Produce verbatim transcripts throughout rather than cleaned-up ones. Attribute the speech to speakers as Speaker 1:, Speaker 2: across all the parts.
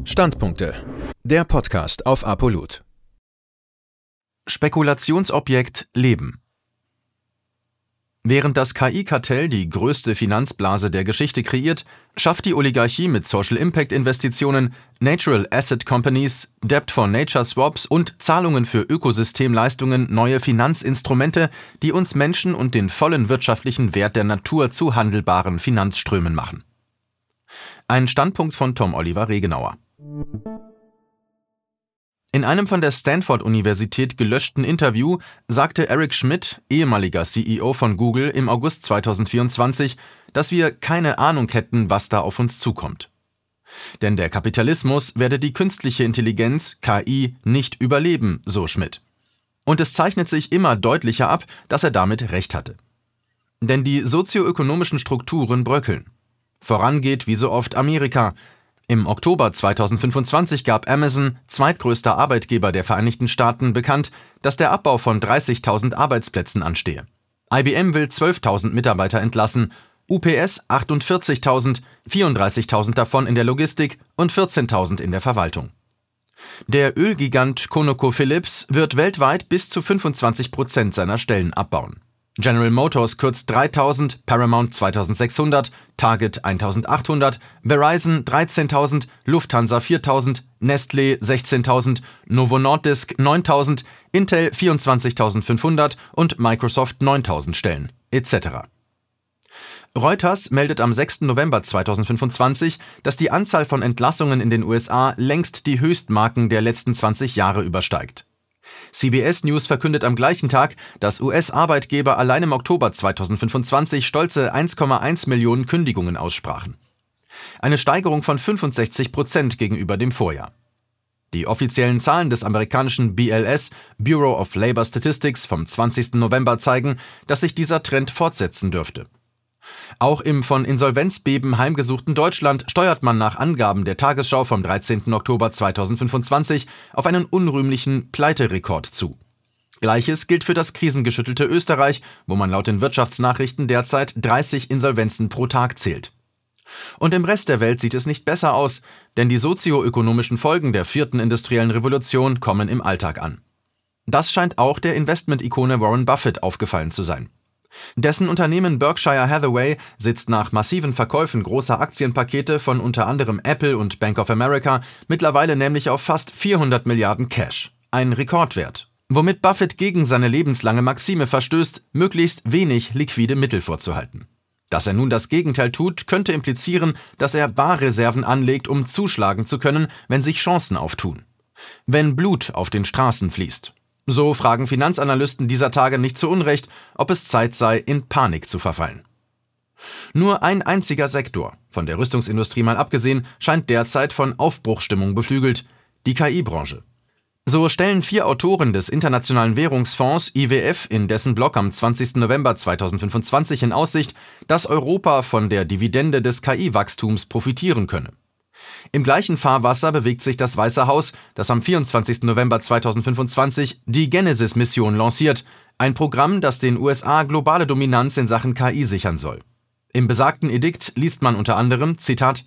Speaker 1: Standpunkte. Der Podcast auf Apolut.
Speaker 2: Spekulationsobjekt Leben. Während das K I-Kartell die größte Finanzblase der Geschichte kreiert, schafft die Oligarchie mit Social-Impact-Investitionen, Natural Asset Companies, Debt-for-Nature-Swaps und Zahlungen für Ökosystemleistungen neue Finanzinstrumente, die uns Menschen und den vollen wirtschaftlichen Wert der Natur zu handelbaren Finanzströmen machen. Ein Standpunkt von Tom Oliver Regenauer. In einem von der Stanford-Universität gelöschten Interview sagte Eric Schmidt, ehemaliger C E O von Google, im August zweitausendvierundzwanzig, dass wir keine Ahnung hätten, was da auf uns zukommt. Denn der Kapitalismus werde die künstliche Intelligenz, K I, nicht überleben, so Schmidt. Und es zeichnet sich immer deutlicher ab, dass er damit recht hatte. Denn die sozioökonomischen Strukturen bröckeln. Vorangeht wie so oft Amerika. Im Oktober zweitausendfünfundzwanzig gab Amazon, zweitgrößter Arbeitgeber der Vereinigten Staaten, bekannt, dass der Abbau von dreißigtausend Arbeitsplätzen anstehe. I B M will zwölftausend Mitarbeiter entlassen, U P S achtundvierzigtausend, vierunddreißigtausend davon in der Logistik und vierzehntausend in der Verwaltung. Der Ölgigant ConocoPhillips wird weltweit bis zu fünfundzwanzig Prozent seiner Stellen abbauen. General Motors kürzt dreitausend, Paramount zweitausendsechshundert, Target eintausendachthundert, Verizon dreizehntausend, Lufthansa viertausend, Nestlé sechzehntausend, Novo Nordisk neuntausend, Intel vierundzwanzigtausendfünfhundert und Microsoft neuntausend Stellen, et cetera. Reuters meldet am sechsten November zweitausendfünfundzwanzig, dass die Anzahl von Entlassungen in den U S A längst die Höchstmarken der letzten zwanzig Jahre übersteigt. C B S News verkündet am gleichen Tag, dass U S-Arbeitgeber allein im Oktober zweitausendfünfundzwanzig stolze eins Komma eins Millionen Kündigungen aussprachen. Eine Steigerung von fünfundsechzig Prozent gegenüber dem Vorjahr. Die offiziellen Zahlen des amerikanischen B L S, Bureau of Labor Statistics, vom zwanzigsten November zeigen, dass sich dieser Trend fortsetzen dürfte. Auch im von Insolvenzbeben heimgesuchten Deutschland steuert man nach Angaben der Tagesschau vom dreizehnten Oktober zweitausendfünfundzwanzig auf einen unrühmlichen Pleiterekord zu. Gleiches gilt für das krisengeschüttelte Österreich, wo man laut den Wirtschaftsnachrichten derzeit dreißig Insolvenzen pro Tag zählt. Und im Rest der Welt sieht es nicht besser aus, denn die sozioökonomischen Folgen der vierten industriellen Revolution kommen im Alltag an. Das scheint auch der Investment-Ikone Warren Buffett aufgefallen zu sein. Dessen Unternehmen Berkshire Hathaway sitzt nach massiven Verkäufen großer Aktienpakete von unter anderem Apple und Bank of America mittlerweile nämlich auf fast vierhundert Milliarden Cash, ein Rekordwert, womit Buffett gegen seine lebenslange Maxime verstößt, möglichst wenig liquide Mittel vorzuhalten. Dass er nun das Gegenteil tut, könnte implizieren, dass er Barreserven anlegt, um zuschlagen zu können, wenn sich Chancen auftun. Wenn Blut auf den Straßen fließt. So fragen Finanzanalysten dieser Tage nicht zu Unrecht, ob es Zeit sei, in Panik zu verfallen. Nur ein einziger Sektor, von der Rüstungsindustrie mal abgesehen, scheint derzeit von Aufbruchsstimmung beflügelt: die K I-Branche. So stellen vier Autoren des Internationalen Währungsfonds I W F in dessen Blog am zwanzigsten November zweitausendfünfundzwanzig in Aussicht, dass Europa von der Dividende des K I-Wachstums profitieren könne. Im gleichen Fahrwasser bewegt sich das Weiße Haus, das am vierundzwanzigsten November zweitausendfünfundzwanzig die Genesis-Mission lanciert, ein Programm, das den U S A globale Dominanz in Sachen K I sichern soll. Im besagten Edikt liest man unter anderem, Zitat: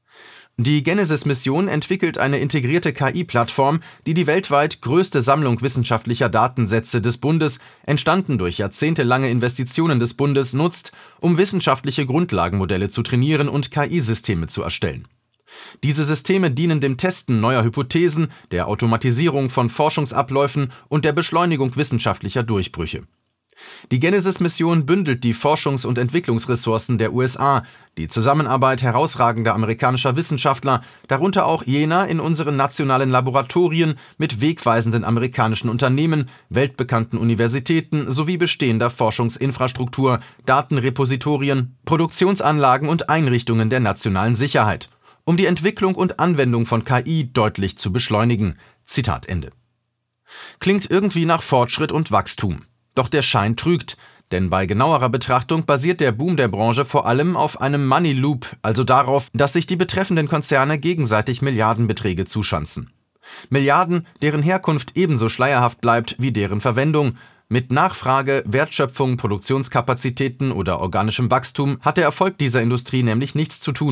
Speaker 2: Die Genesis-Mission entwickelt eine integrierte K I-Plattform, die die weltweit größte Sammlung wissenschaftlicher Datensätze des Bundes, entstanden durch jahrzehntelange Investitionen des Bundes, nutzt, um wissenschaftliche Grundlagenmodelle zu trainieren und K I-Systeme zu erstellen. Diese Systeme dienen dem Testen neuer Hypothesen, der Automatisierung von Forschungsabläufen und der Beschleunigung wissenschaftlicher Durchbrüche. Die Genesis-Mission bündelt die Forschungs- und Entwicklungsressourcen der U S A, die Zusammenarbeit herausragender amerikanischer Wissenschaftler, darunter auch jener in unseren nationalen Laboratorien mit wegweisenden amerikanischen Unternehmen, weltbekannten Universitäten sowie bestehender Forschungsinfrastruktur, Datenrepositorien, Produktionsanlagen und Einrichtungen der nationalen Sicherheit, um die Entwicklung und Anwendung von K I deutlich zu beschleunigen. Zitat Ende. Klingt irgendwie nach Fortschritt und Wachstum. Doch der Schein trügt, denn bei genauerer Betrachtung basiert der Boom der Branche vor allem auf einem Money Loop, also darauf, dass sich die betreffenden Konzerne gegenseitig Milliardenbeträge zuschanzen. Milliarden, deren Herkunft ebenso schleierhaft bleibt wie deren Verwendung. Mit Nachfrage, Wertschöpfung, Produktionskapazitäten oder organischem Wachstum hat der Erfolg dieser Industrie nämlich nichts zu tun.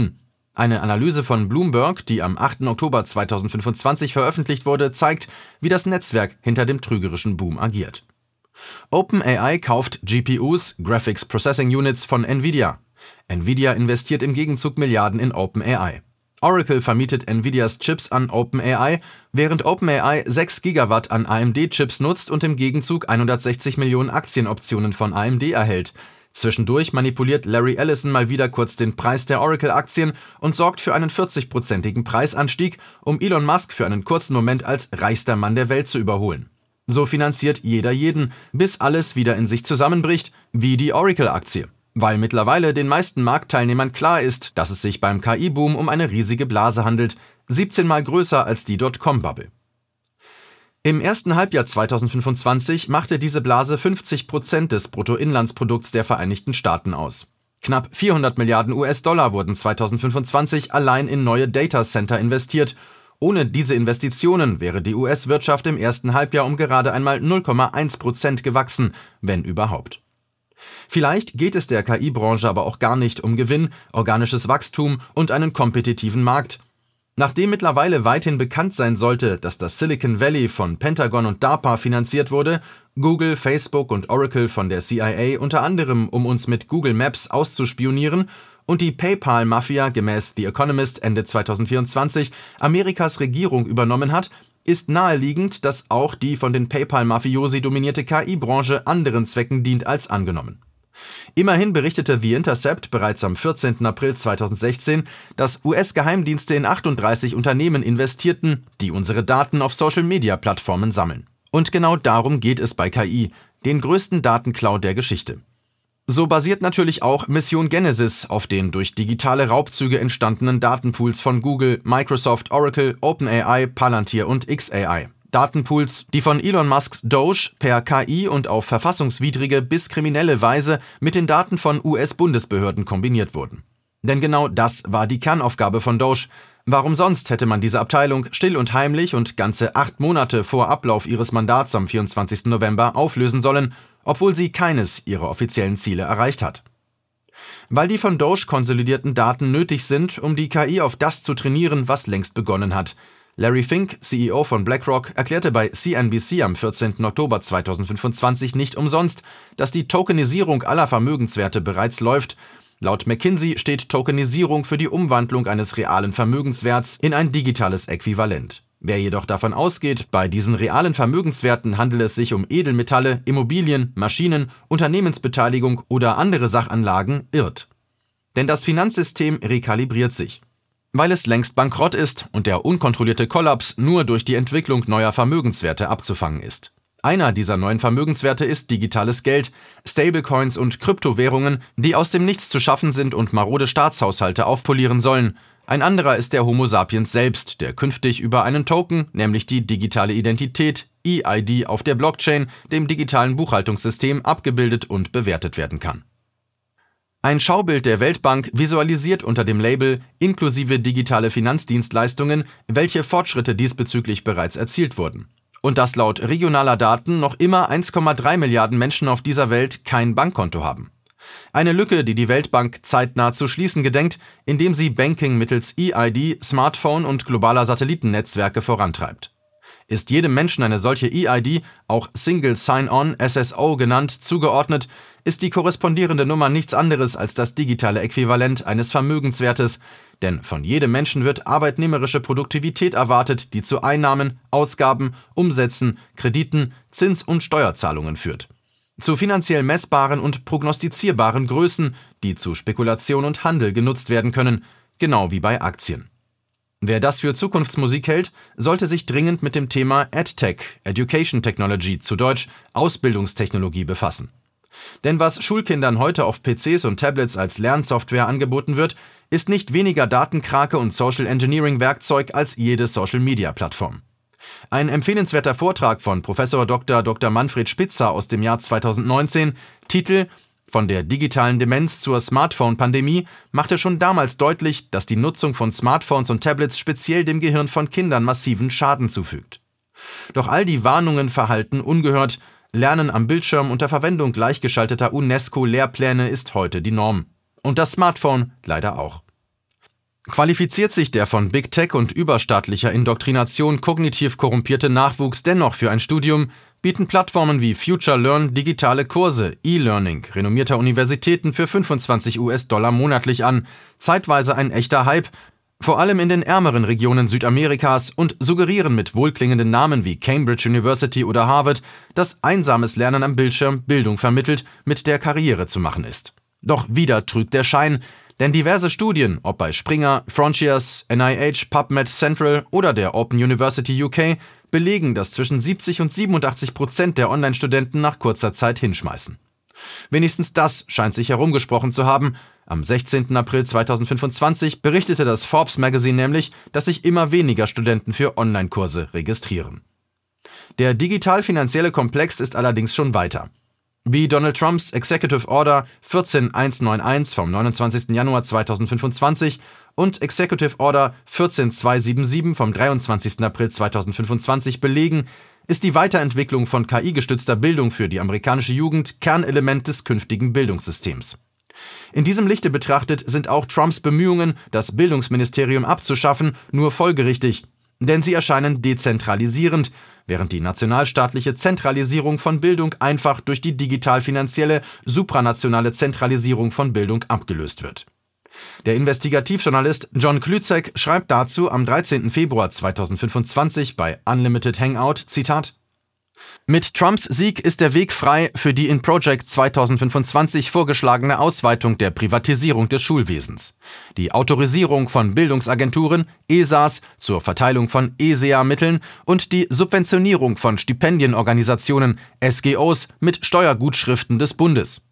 Speaker 2: Eine Analyse von Bloomberg, die am achten Oktober zweitausendfünfundzwanzig veröffentlicht wurde, zeigt, wie das Netzwerk hinter dem trügerischen Boom agiert. OpenAI kauft G P Us, Graphics Processing Units, von Nvidia. Nvidia investiert im Gegenzug Milliarden in OpenAI. Oracle vermietet Nvidias Chips an OpenAI, während OpenAI sechs Gigawatt an A M D-Chips nutzt und im Gegenzug hundertsechzig Millionen Aktienoptionen von A M D erhält. Zwischendurch manipuliert Larry Ellison mal wieder kurz den Preis der Oracle-Aktien und sorgt für einen vierzig-prozentigen Preisanstieg, um Elon Musk für einen kurzen Moment als reichster Mann der Welt zu überholen. So finanziert jeder jeden, bis alles wieder in sich zusammenbricht, wie die Oracle-Aktie. Weil mittlerweile den meisten Marktteilnehmern klar ist, dass es sich beim K I-Boom um eine riesige Blase handelt, siebzehn Mal größer als die Dotcom-Bubble. Im ersten Halbjahr zweitausendfünfundzwanzig machte diese Blase fünfzig Prozent des Bruttoinlandsprodukts der Vereinigten Staaten aus. Knapp vierhundert Milliarden U S-Dollar wurden zweitausendfünfundzwanzig allein in neue Datacenter investiert. Ohne diese Investitionen wäre die U S-Wirtschaft im ersten Halbjahr um gerade einmal null Komma eins Prozent gewachsen, wenn überhaupt. Vielleicht geht es der K I-Branche aber auch gar nicht um Gewinn, organisches Wachstum und einen kompetitiven Markt. Nachdem mittlerweile weithin bekannt sein sollte, dass das Silicon Valley von Pentagon und DARPA finanziert wurde, Google, Facebook und Oracle von der C I A unter anderem, um uns mit Google Maps auszuspionieren, und die PayPal-Mafia gemäß The Economist Ende zweitausendvierundzwanzig Amerikas Regierung übernommen hat, ist naheliegend, dass auch die von den PayPal-Mafiosi dominierte K I-Branche anderen Zwecken dient als angenommen. Immerhin berichtete The Intercept bereits am vierzehnten April zweitausendsechzehn, dass U S-Geheimdienste in achtunddreißig Unternehmen investierten, die unsere Daten auf Social-Media-Plattformen sammeln. Und genau darum geht es bei K I, den größten Datenklau der Geschichte. So basiert natürlich auch Mission Genesis auf den durch digitale Raubzüge entstandenen Datenpools von Google, Microsoft, Oracle, OpenAI, Palantir und X A I. Datenpools, die von Elon Musks Doge per K I und auf verfassungswidrige bis kriminelle Weise mit den Daten von U S-Bundesbehörden kombiniert wurden. Denn genau das war die Kernaufgabe von Doge. Warum sonst hätte man diese Abteilung still und heimlich und ganze acht Monate vor Ablauf ihres Mandats am vierundzwanzigsten November auflösen sollen, obwohl sie keines ihrer offiziellen Ziele erreicht hat? Weil die von Doge konsolidierten Daten nötig sind, um die K I auf das zu trainieren, was längst begonnen hat. Larry Fink, C E O von BlackRock, erklärte bei C N B C am vierzehnten Oktober zweitausendfünfundzwanzig nicht umsonst, dass die Tokenisierung aller Vermögenswerte bereits läuft. Laut McKinsey steht Tokenisierung für die Umwandlung eines realen Vermögenswerts in ein digitales Äquivalent. Wer jedoch davon ausgeht, bei diesen realen Vermögenswerten handele es sich um Edelmetalle, Immobilien, Maschinen, Unternehmensbeteiligung oder andere Sachanlagen, irrt. Denn das Finanzsystem rekalibriert sich. Weil es längst bankrott ist und der unkontrollierte Kollaps nur durch die Entwicklung neuer Vermögenswerte abzufangen ist. Einer dieser neuen Vermögenswerte ist digitales Geld, Stablecoins und Kryptowährungen, die aus dem Nichts zu schaffen sind und marode Staatshaushalte aufpolieren sollen. Ein anderer ist der Homo sapiens selbst, der künftig über einen Token, nämlich die digitale Identität, E I D auf der Blockchain, dem digitalen Buchhaltungssystem, abgebildet und bewertet werden kann. Ein Schaubild der Weltbank visualisiert unter dem Label inklusive digitale Finanzdienstleistungen, welche Fortschritte diesbezüglich bereits erzielt wurden. Und dass laut regionaler Daten noch immer eins Komma drei Milliarden Menschen auf dieser Welt kein Bankkonto haben. Eine Lücke, die die Weltbank zeitnah zu schließen gedenkt, indem sie Banking mittels E I D, Smartphone und globaler Satellitennetzwerke vorantreibt. Ist jedem Menschen eine solche E I D, auch Single Sign-On S S O genannt, zugeordnet, ist die korrespondierende Nummer nichts anderes als das digitale Äquivalent eines Vermögenswertes, denn von jedem Menschen wird arbeitnehmerische Produktivität erwartet, die zu Einnahmen, Ausgaben, Umsätzen, Krediten, Zins- und Steuerzahlungen führt. Zu finanziell messbaren und prognostizierbaren Größen, die zu Spekulation und Handel genutzt werden können, genau wie bei Aktien. Wer das für Zukunftsmusik hält, sollte sich dringend mit dem Thema EdTech, Education Technology, zu Deutsch Ausbildungstechnologie, befassen. Denn was Schulkindern heute auf P Cs und Tablets als Lernsoftware angeboten wird, ist nicht weniger Datenkrake und Social Engineering Werkzeug als jede Social-Media-Plattform. Ein empfehlenswerter Vortrag von Professor Doktor Doktor Manfred Spitzer aus dem Jahr zweitausendneunzehn, Titel Von der digitalen Demenz zur Smartphone-Pandemie, machte schon damals deutlich, dass die Nutzung von Smartphones und Tablets speziell dem Gehirn von Kindern massiven Schaden zufügt. Doch all die Warnungen verhalten ungehört. Lernen am Bildschirm unter Verwendung gleichgeschalteter UNESCO-Lehrpläne ist heute die Norm. Und das Smartphone leider auch. Qualifiziert sich der von Big Tech und überstaatlicher Indoktrination kognitiv korrumpierte Nachwuchs dennoch für ein Studium, bieten Plattformen wie Future Learn digitale Kurse, E-Learning renommierter Universitäten für fünfundzwanzig US-Dollar monatlich an, zeitweise ein echter Hype, vor allem in den ärmeren Regionen Südamerikas, und suggerieren mit wohlklingenden Namen wie Cambridge University oder Harvard, dass einsames Lernen am Bildschirm Bildung vermittelt, mit der Karriere zu machen ist. Doch wieder trügt der Schein, denn diverse Studien, ob bei Springer, Frontiers, N I H, PubMed Central oder der Open University U K, belegen, dass zwischen siebzig und siebenundachtzig Prozent der Online-Studenten nach kurzer Zeit hinschmeißen. Wenigstens das scheint sich herumgesprochen zu haben. Am sechzehnten April zweitausendfünfundzwanzig berichtete das Forbes Magazine nämlich, dass sich immer weniger Studenten für Online-Kurse registrieren. Der digital-finanzielle Komplex ist allerdings schon weiter. Wie Donald Trumps Executive Order vierzehn eintausendeinhunderteinundneunzig vom neunundzwanzigsten Januar zweitausendfünfundzwanzig und Executive Order vierzehn zweihundertsiebenundsiebzig vom dreiundzwanzigsten April zweitausendfünfundzwanzig belegen, ist die Weiterentwicklung von K I-gestützter Bildung für die amerikanische Jugend Kernelement des künftigen Bildungssystems. In diesem Lichte betrachtet sind auch Trumps Bemühungen, das Bildungsministerium abzuschaffen, nur folgerichtig, denn sie erscheinen dezentralisierend, während die nationalstaatliche Zentralisierung von Bildung einfach durch die digital-finanzielle, supranationale Zentralisierung von Bildung abgelöst wird. Der Investigativjournalist John Klützek schreibt dazu am dreizehnten Februar zweitausendfünfundzwanzig bei Unlimited Hangout, Zitat: Mit Trumps Sieg ist der Weg frei für die in Project zweitausendfünfundzwanzig vorgeschlagene Ausweitung der Privatisierung des Schulwesens, die Autorisierung von Bildungsagenturen, E S As, zur Verteilung von E S E A-Mitteln und die Subventionierung von Stipendienorganisationen, S G Os, mit Steuergutschriften des Bundes.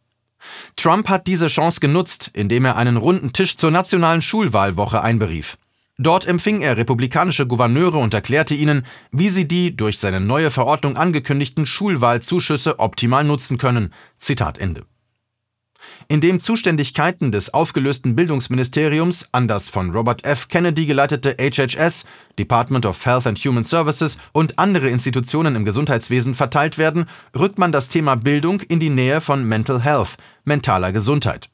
Speaker 2: Trump hat diese Chance genutzt, indem er einen runden Tisch zur nationalen Schulwahlwoche einberief. Dort empfing er republikanische Gouverneure und erklärte ihnen, wie sie die durch seine neue Verordnung angekündigten Schulwahlzuschüsse optimal nutzen können. Zitat Ende. Indem Zuständigkeiten des aufgelösten Bildungsministeriums an das von Robert F. Kennedy geleitete H H S, Department of Health and Human Services, und andere Institutionen im Gesundheitswesen verteilt werden, rückt man das Thema Bildung in die Nähe von Mental Health, mentaler Gesundheit.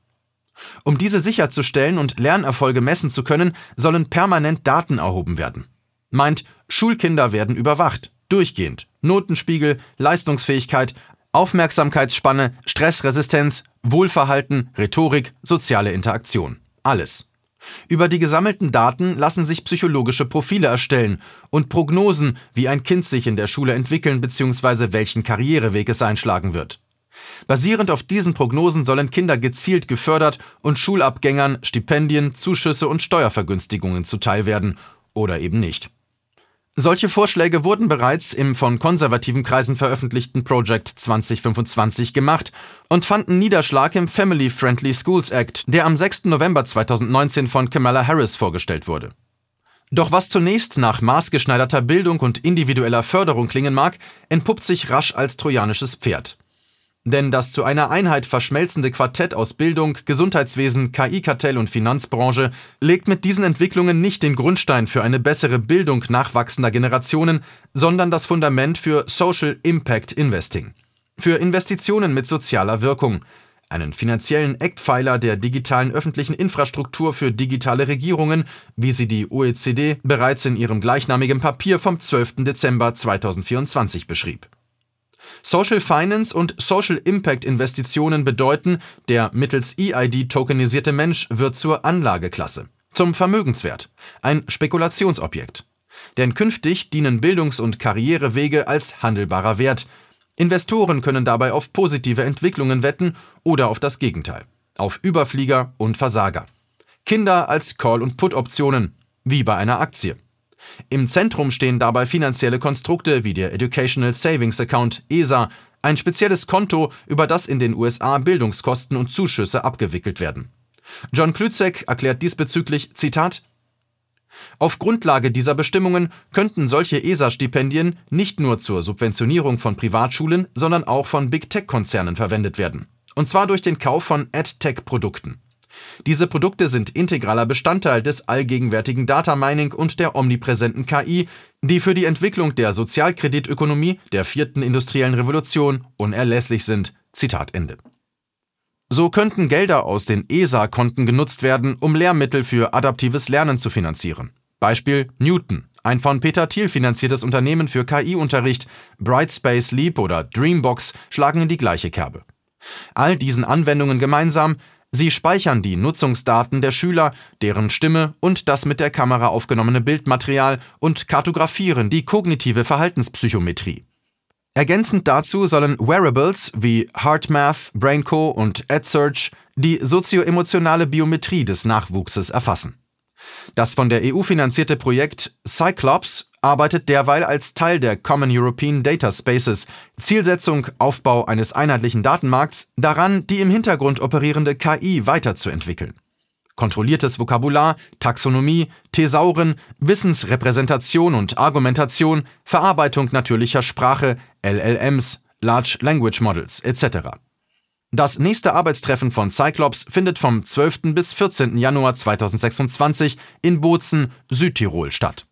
Speaker 2: Um diese sicherzustellen und Lernerfolge messen zu können, sollen permanent Daten erhoben werden. Meint, Schulkinder werden überwacht, durchgehend, Notenspiegel, Leistungsfähigkeit, Aufmerksamkeitsspanne, Stressresistenz, Wohlverhalten, Rhetorik, soziale Interaktion. Alles. Über die gesammelten Daten lassen sich psychologische Profile erstellen und Prognosen, wie ein Kind sich in der Schule entwickeln bzw. welchen Karriereweg es einschlagen wird. Basierend auf diesen Prognosen sollen Kinder gezielt gefördert und Schulabgängern Stipendien, Zuschüsse und Steuervergünstigungen zuteil werden oder eben nicht. Solche Vorschläge wurden bereits im von konservativen Kreisen veröffentlichten Project zwanzig fünfundzwanzig gemacht und fanden Niederschlag im Family Friendly Schools Act, der am sechsten November zweitausendneunzehn von Kamala Harris vorgestellt wurde. Doch was zunächst nach maßgeschneiderter Bildung und individueller Förderung klingen mag, entpuppt sich rasch als trojanisches Pferd. Denn das zu einer Einheit verschmelzende Quartett aus Bildung, Gesundheitswesen, K I-Kartell und Finanzbranche legt mit diesen Entwicklungen nicht den Grundstein für eine bessere Bildung nachwachsender Generationen, sondern das Fundament für Social Impact Investing. Für Investitionen mit sozialer Wirkung, einen finanziellen Eckpfeiler der digitalen öffentlichen Infrastruktur für digitale Regierungen, wie sie die O E C D bereits in ihrem gleichnamigen Papier vom zwölften Dezember zweitausendvierundzwanzig beschrieb. Social Finance und Social Impact Investitionen bedeuten, der mittels E I D tokenisierte Mensch wird zur Anlageklasse, zum Vermögenswert, ein Spekulationsobjekt. Denn künftig dienen Bildungs- und Karrierewege als handelbarer Wert. Investoren können dabei auf positive Entwicklungen wetten oder auf das Gegenteil, auf Überflieger und Versager. Kinder als Call- und Put-Optionen, wie bei einer Aktie. Im Zentrum stehen dabei finanzielle Konstrukte wie der Educational Savings Account E S A, ein spezielles Konto, über das in den U S A Bildungskosten und Zuschüsse abgewickelt werden. John Klützek erklärt diesbezüglich, Zitat: Auf Grundlage dieser Bestimmungen könnten solche E S A-Stipendien nicht nur zur Subventionierung von Privatschulen, sondern auch von Big-Tech-Konzernen verwendet werden. Und zwar durch den Kauf von Ad-Tech-Produkten. Diese Produkte sind integraler Bestandteil des allgegenwärtigen Data Mining und der omnipräsenten K I, die für die Entwicklung der Sozialkreditökonomie der vierten industriellen Revolution unerlässlich sind. Zitat Ende. So könnten Gelder aus den E S A-Konten genutzt werden, um Lehrmittel für adaptives Lernen zu finanzieren. Beispiel Newton, ein von Peter Thiel finanziertes Unternehmen für K I-Unterricht, Brightspace Leap oder Dreambox schlagen in die gleiche Kerbe. All diesen Anwendungen gemeinsam: sie speichern die Nutzungsdaten der Schüler, deren Stimme und das mit der Kamera aufgenommene Bildmaterial und kartografieren die kognitive Verhaltenspsychometrie. Ergänzend dazu sollen Wearables wie HeartMath, BrainCo und EdSearch die sozioemotionale Biometrie des Nachwuchses erfassen. Das von der E U finanzierte Projekt Cyclops arbeitet derweil als Teil der Common European Data Spaces, Zielsetzung Aufbau eines einheitlichen Datenmarkts, daran, die im Hintergrund operierende K I weiterzuentwickeln. Kontrolliertes Vokabular, Taxonomie, Thesauren, Wissensrepräsentation und Argumentation, Verarbeitung natürlicher Sprache, L L Ms, Large Language Models et cetera. Das nächste Arbeitstreffen von Cyclops findet vom zwölften bis vierzehnten Januar zweitausendsechsundzwanzig in Bozen, Südtirol statt.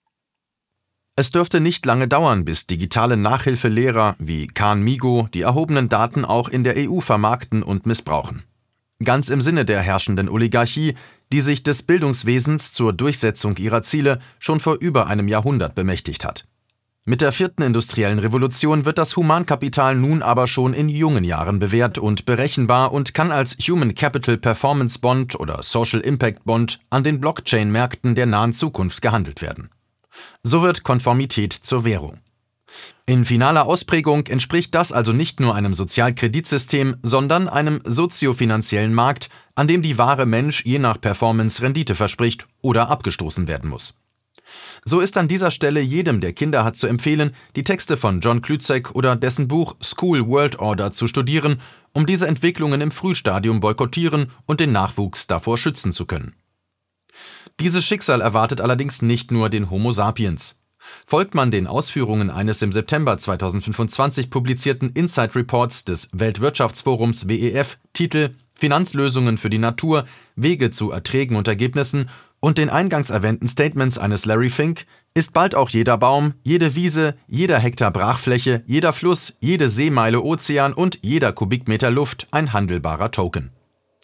Speaker 2: Es dürfte nicht lange dauern, bis digitale Nachhilfelehrer wie Khan Migo die erhobenen Daten auch in der E U vermarkten und missbrauchen. Ganz im Sinne der herrschenden Oligarchie, die sich des Bildungswesens zur Durchsetzung ihrer Ziele schon vor über einem Jahrhundert bemächtigt hat. Mit der vierten industriellen Revolution wird das Humankapital nun aber schon in jungen Jahren bewährt und berechenbar und kann als Human Capital Performance Bond oder Social Impact Bond an den Blockchain-Märkten der nahen Zukunft gehandelt werden. So wird Konformität zur Währung. In finaler Ausprägung entspricht das also nicht nur einem Sozialkreditsystem, sondern einem soziofinanziellen Markt, an dem die wahre Mensch je nach Performance Rendite verspricht oder abgestoßen werden muss. So ist an dieser Stelle jedem, der Kinder hat, zu empfehlen, die Texte von John Klützek oder dessen Buch School World Order zu studieren, um diese Entwicklungen im Frühstadium boykottieren und den Nachwuchs davor schützen zu können. Dieses Schicksal erwartet allerdings nicht nur den Homo sapiens. Folgt man den Ausführungen eines im September zweitausendfünfundzwanzig publizierten Insight Reports des Weltwirtschaftsforums W E F, Titel Finanzlösungen für die Natur, Wege zu Erträgen und Ergebnissen und den eingangs erwähnten Statements eines Larry Fink, ist bald auch jeder Baum, jede Wiese, jeder Hektar Brachfläche, jeder Fluss, jede Seemeile Ozean und jeder Kubikmeter Luft ein handelbarer Token.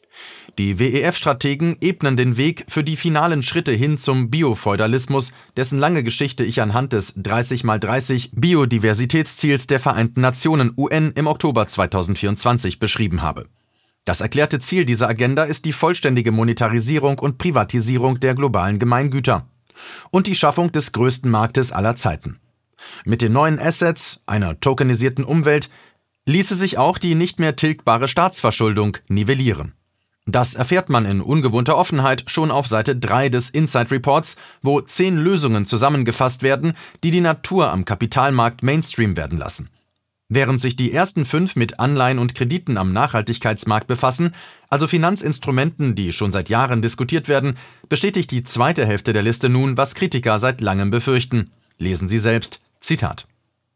Speaker 2: Die W E F-Strategen ebnen den Weg für die finalen Schritte hin zum Biofeudalismus, dessen lange Geschichte ich anhand des dreißig mal dreißig Biodiversitätsziels der Vereinten Nationen U N im Oktober zweitausendvierundzwanzig beschrieben habe. Das erklärte Ziel dieser Agenda ist die vollständige Monetarisierung und Privatisierung der globalen Gemeingüter und die Schaffung des größten Marktes aller Zeiten. Mit den neuen Assets, einer tokenisierten Umwelt, ließe sich auch die nicht mehr tilgbare Staatsverschuldung nivellieren. Das erfährt man in ungewohnter Offenheit schon auf Seite drei des Insight Reports, wo zehn Lösungen zusammengefasst werden, die die Natur am Kapitalmarkt Mainstream werden lassen. Während sich die ersten fünf mit Anleihen und Krediten am Nachhaltigkeitsmarkt befassen, also Finanzinstrumenten, die schon seit Jahren diskutiert werden, bestätigt die zweite Hälfte der Liste nun, was Kritiker seit langem befürchten. Lesen Sie selbst. Zitat.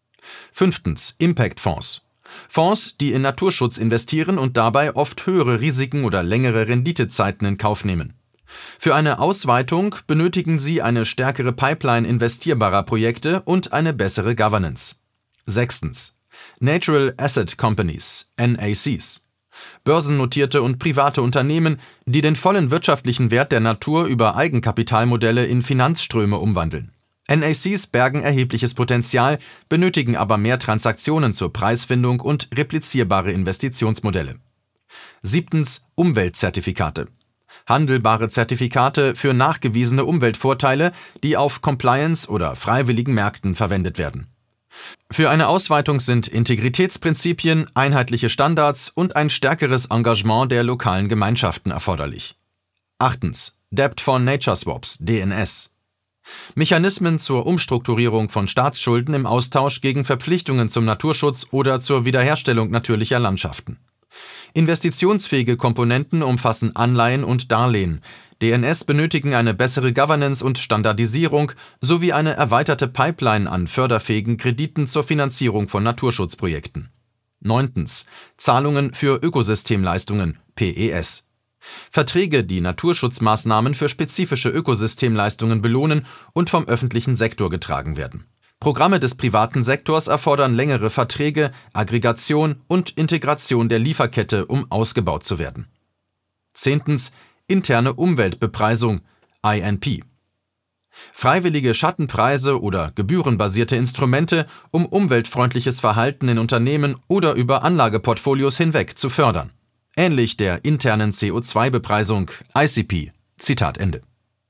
Speaker 2: Fünftens. Impact-Fonds. Fonds, die in Naturschutz investieren und dabei oft höhere Risiken oder längere Renditezeiten in Kauf nehmen. Für eine Ausweitung benötigen sie eine stärkere Pipeline investierbarer Projekte und eine bessere Governance. Sechstens. Natural Asset Companies, N A Cs. Börsennotierte und private Unternehmen, die den vollen wirtschaftlichen Wert der Natur über Eigenkapitalmodelle in Finanzströme umwandeln. N A Cs bergen erhebliches Potenzial, benötigen aber mehr Transaktionen zur Preisfindung und replizierbare Investitionsmodelle. Siebtens. Umweltzertifikate. Handelbare Zertifikate für nachgewiesene Umweltvorteile, die auf Compliance- oder freiwilligen Märkten verwendet werden. Für eine Ausweitung sind Integritätsprinzipien, einheitliche Standards und ein stärkeres Engagement der lokalen Gemeinschaften erforderlich. Achtens. Debt for Nature Swaps, D N S. Mechanismen zur Umstrukturierung von Staatsschulden im Austausch gegen Verpflichtungen zum Naturschutz oder zur Wiederherstellung natürlicher Landschaften. Investitionsfähige Komponenten umfassen Anleihen und Darlehen. D N S benötigen eine bessere Governance und Standardisierung sowie eine erweiterte Pipeline an förderfähigen Krediten zur Finanzierung von Naturschutzprojekten. Neuntens. Zahlungen für Ökosystemleistungen, P E S. Verträge, die Naturschutzmaßnahmen für spezifische Ökosystemleistungen belohnen und vom öffentlichen Sektor getragen werden. Programme des privaten Sektors erfordern längere Verträge, Aggregation und Integration der Lieferkette, um ausgebaut zu werden. Zehntens. Interne Umweltbepreisung, I N P. Freiwillige Schattenpreise oder gebührenbasierte Instrumente, um umweltfreundliches Verhalten in Unternehmen oder über Anlageportfolios hinweg zu fördern. Ähnlich der internen C O zwei Bepreisung, I C P. Zitat Ende.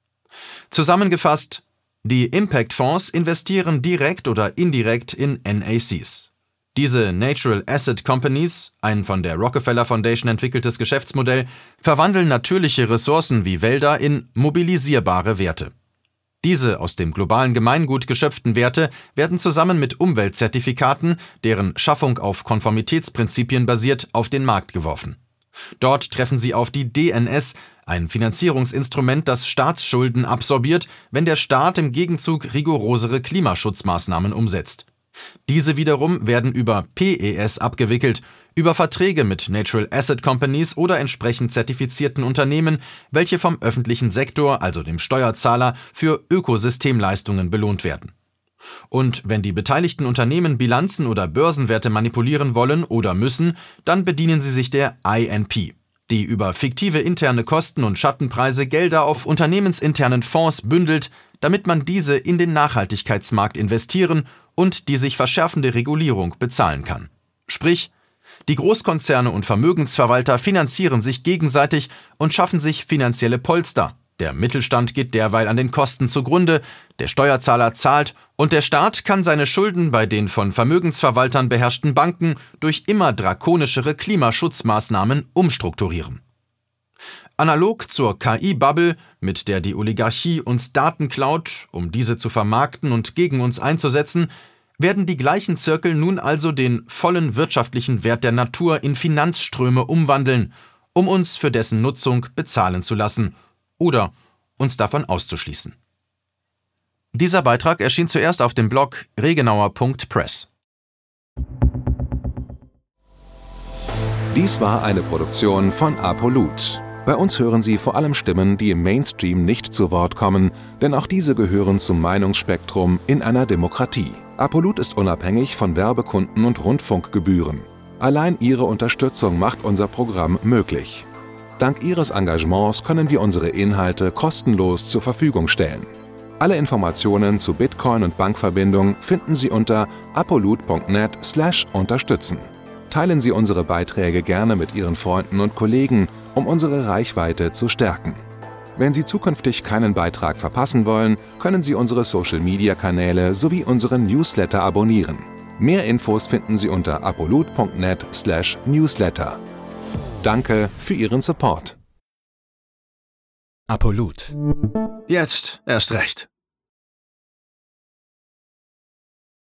Speaker 2: Zusammengefasst: Die Impact-Fonds investieren direkt oder indirekt in N A Cs. Diese Natural Asset Companies, ein von der Rockefeller Foundation entwickeltes Geschäftsmodell, verwandeln natürliche Ressourcen wie Wälder in mobilisierbare Werte. Diese aus dem globalen Gemeingut geschöpften Werte werden zusammen mit Umweltzertifikaten, deren Schaffung auf Konformitätsprinzipien basiert, auf den Markt geworfen. Dort treffen sie auf die D N S, ein Finanzierungsinstrument, das Staatsschulden absorbiert, wenn der Staat im Gegenzug rigorosere Klimaschutzmaßnahmen umsetzt. Diese wiederum werden über P E S abgewickelt, über Verträge mit Natural Asset Companies oder entsprechend zertifizierten Unternehmen, welche vom öffentlichen Sektor, also dem Steuerzahler, für Ökosystemleistungen belohnt werden. Und wenn die beteiligten Unternehmen Bilanzen oder Börsenwerte manipulieren wollen oder müssen, dann bedienen sie sich der I N P, die über fiktive interne Kosten und Schattenpreise Gelder auf unternehmensinternen Fonds bündelt, damit man diese in den Nachhaltigkeitsmarkt investieren und die sich verschärfende Regulierung bezahlen kann. Sprich, die Großkonzerne und Vermögensverwalter finanzieren sich gegenseitig und schaffen sich finanzielle Polster. Der Mittelstand geht derweil an den Kosten zugrunde, der Steuerzahler zahlt und der Staat kann seine Schulden bei den von Vermögensverwaltern beherrschten Banken durch immer drakonischere Klimaschutzmaßnahmen umstrukturieren. Analog zur K I-Bubble, mit der die Oligarchie uns Daten klaut, um diese zu vermarkten und gegen uns einzusetzen, werden die gleichen Zirkel nun also den vollen wirtschaftlichen Wert der Natur in Finanzströme umwandeln, um uns für dessen Nutzung bezahlen zu lassen oder uns davon auszuschließen. Dieser Beitrag erschien zuerst auf dem Blog regenauer punkt press.
Speaker 3: Dies war eine Produktion von ApoLoot. Bei uns hören Sie vor allem Stimmen, die im Mainstream nicht zu Wort kommen, denn auch diese gehören zum Meinungsspektrum in einer Demokratie. ApoLoot ist unabhängig von Werbekunden und Rundfunkgebühren. Allein Ihre Unterstützung macht unser Programm möglich. Dank Ihres Engagements können wir unsere Inhalte kostenlos zur Verfügung stellen. Alle Informationen zu Bitcoin und Bankverbindung finden Sie unter apoloot punkt net slash unterstützen. Teilen Sie unsere Beiträge gerne mit Ihren Freunden und Kollegen, um unsere Reichweite zu stärken. Wenn Sie zukünftig keinen Beitrag verpassen wollen, können Sie unsere Social-Media-Kanäle sowie unseren Newsletter abonnieren. Mehr Infos finden Sie unter apoloot punkt net slash newsletter. Danke für Ihren Support.
Speaker 1: ApoLoot. Jetzt erst recht.